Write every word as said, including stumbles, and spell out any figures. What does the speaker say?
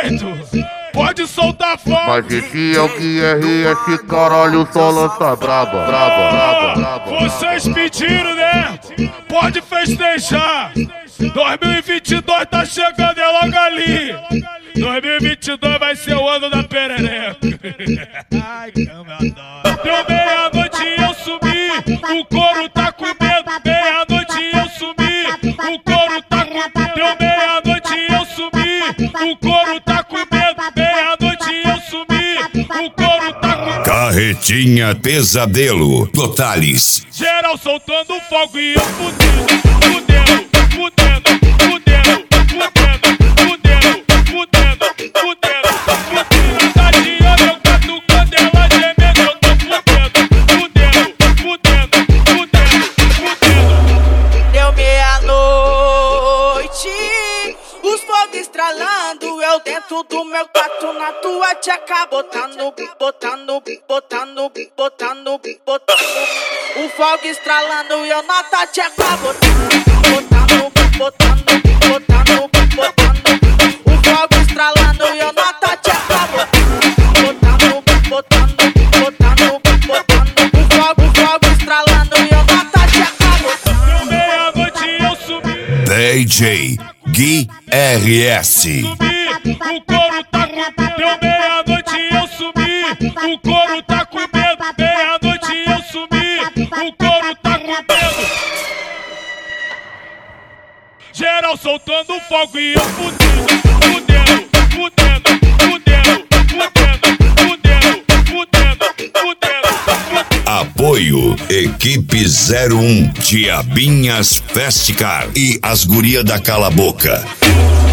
jeito. Pode soltar fogo. Mas esse é o Q R S, caralho, só lança braba, braba, braba, braba. Vocês pediram, né? Pode festejar. dois mil e vinte e dois tá chegando, é logo ali. dois mil e vinte e dois vai ser o ano da perereca. Ai, como eu adoro. Deu meia-noite e eu sumi, o couro tá com medo. Meia-noite e eu sumi, o couro tá com medo. Deu meia-noite e eu sumi, o couro tá com medo. Meia-noite e eu sumi, o couro tá com medo. Carretinha Pesadelo, Totales. Geral soltando fogo e eu fudendo, fudendo, fudendo, fudendo, fudendo, fudendo, fudendo, fudendo, fudendo. Tá de olho, eu catucando ela gemendo, eu tô fudendo, fudendo, fudendo, fudendo, fudendo. Deu meia-noite, os fogos estralando, eu dentro do meu quarto na tua tcheca, botando, botando, botando, botando, botando. O fogo estralando e eu na tua tcheca, botando, botando, botando, botando, botando. O fogo estralando e eu na tua tcheca, botando, botando, botando, botando. O fogo, o fogo estralando e eu na tua tcheca, botando. Meia-noite e eu subi. D J Gui R S. O couro tá com medo. Deu meia-noite e eu sumi. O couro tá com medo. Meia-noite e eu sumi. O couro tá com medo. Geral soltando fogo e eu fudendo, fudendo, fudendo, fudendo, fudendo, fudendo, fudendo, fudendo. Apoio Equipe zero um, Diabinhas Festicar e as Guria da Cala Boca.